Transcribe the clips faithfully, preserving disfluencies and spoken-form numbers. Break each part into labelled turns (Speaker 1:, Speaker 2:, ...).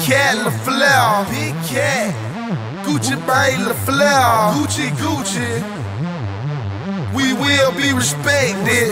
Speaker 1: Cat La Flair, Big Cat, Gucci Mane La Flair, Gucci Gucci. We will be respected.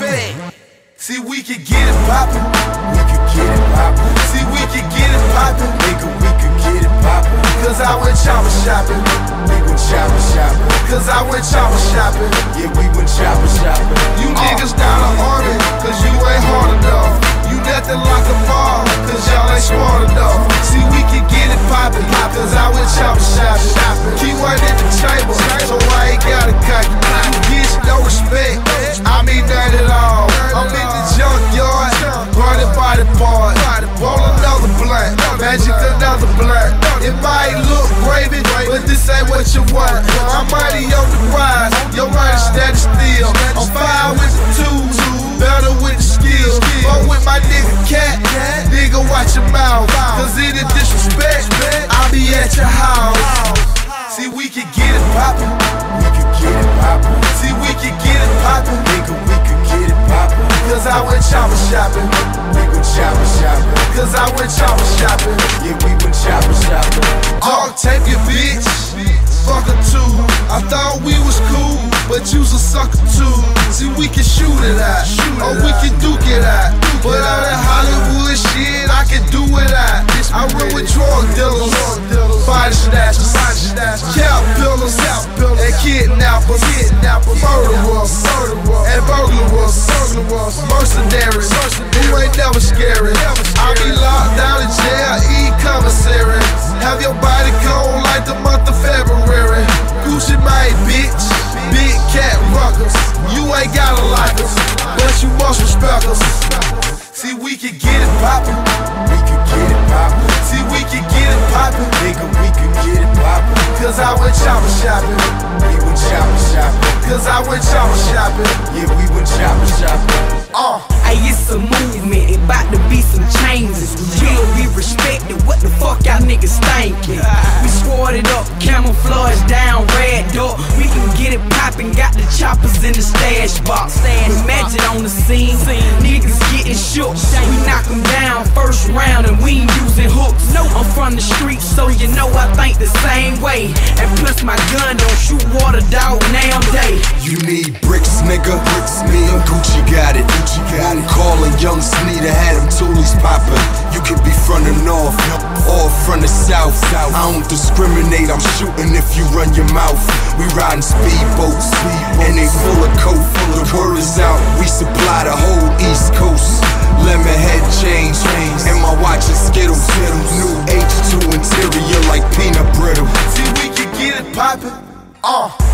Speaker 1: See, we can get it poppin'.
Speaker 2: We can get it poppin'.
Speaker 1: See, we can get it poppin'.
Speaker 2: Nigga, we can get it poppin'.
Speaker 1: Cause I went chopper shopping.
Speaker 2: We went chopper shopping.
Speaker 1: Cause I went chopper shopping.
Speaker 2: Yeah, we went chopper shopping.
Speaker 1: You niggas down the army, cause you ain't hard enough. You nothing like a ball, cause y'all ain't smart enough. See, we can get it poppin', cause I went chopper shopping. Keep one in the chamber, so I ain't gotta cock it. You get no respect, I mean none at all. I'm in the junkyard, running body part. Roll another blunt, magic another blunt. It might look gravy, but this ain't what you want. My money on the rise, your money steady still. I'm fine with the tools, better with the skills. But with my nigga Cat, nigga watch your mouth. Cause any disrespect, I'll be at your house. See, we can get it poppin'.
Speaker 2: We can get it poppin'.
Speaker 1: See, we can get it poppin'.
Speaker 2: Nigga, we can get it poppin'.
Speaker 1: Cause I went chopper shopping.
Speaker 2: We went chopper shopping.
Speaker 1: Cause I went chopper shopping.
Speaker 2: Yeah, we went chopper shopping.
Speaker 1: Dog tape your bitch, fuck her too. I thought we was cool, but you's a sucker too. See, we can shoot it out, or we can duke it out. But all that Hollywood shit, I can do it out. I run with drug dealers, body snatchers, caterpillars, and kidnappers, murderers, and burglars, mercenaries, who ain't never scary. I be locked down in jail, eat commissary. Have your body cold like the month of February. Gucci Mane, bitch, Big Cat Ruckers. You ain't gotta like us, but you must respect us. See, we can get it poppin'.
Speaker 2: We can get it poppin'.
Speaker 1: See, we can get it poppin'.
Speaker 2: Nigga, we can get it poppin'.
Speaker 1: Cause I went chopper shopping.
Speaker 2: We went chopper shopping.
Speaker 1: Cause I went chopper shopping.
Speaker 2: Yeah, we went chopper shopping.
Speaker 1: Uh.
Speaker 3: Ay, it's a movement, it bout to be some changes. We'll be respected, what the fuck y'all niggas thinking? We squatted up, camouflage down, red dot. We can get it poppin', got the choppers in the stash box. We magic on the scene, niggas getting shook. We knock them down first round and we ain't using hooks. I'm from the streets, so you know I think the same way. And plus my gun don't shoot water, dog, nowadays.
Speaker 2: You need bricks, nigga. Bricks, me and Gucci got it. Gucci got it. Callin' Young Sneeder, had them toolies poppin'. You could be from the north or from the south. I don't discriminate, I'm shootin' if you run your mouth. We riding speedboats, and they full of coke. The word is out, we supply the whole East Coast. Lemon head change, and my watch is Skittles. New H two interior like peanut brittle.
Speaker 1: See, we can get it poppin'. Uh.